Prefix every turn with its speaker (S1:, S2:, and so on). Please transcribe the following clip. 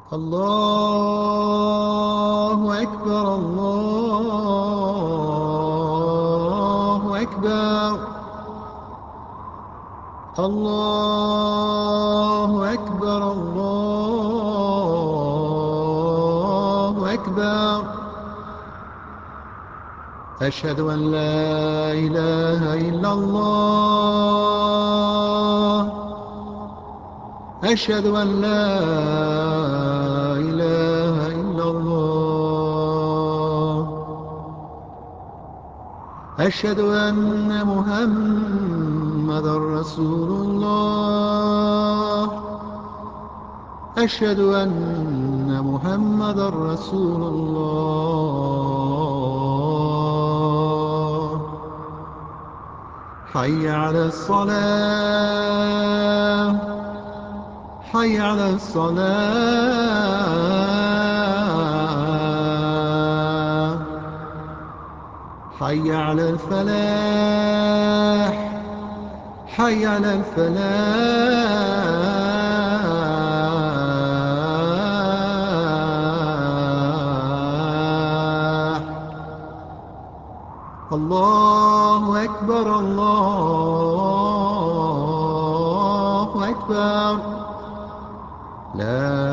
S1: الله أكبر، الله أكبر، الله أكبر، الله أكبر. أشهد أن لا إله إلا الله، أشهد أن لا إله إلا الله، أشهد أن محمدا رسول الله، أشهد أن محمدا رسول الله. حي على الصلاة، حي على الصلاة، حي على الفلاح، حي على الفلاح. الله أكبر، الله أكبر. لا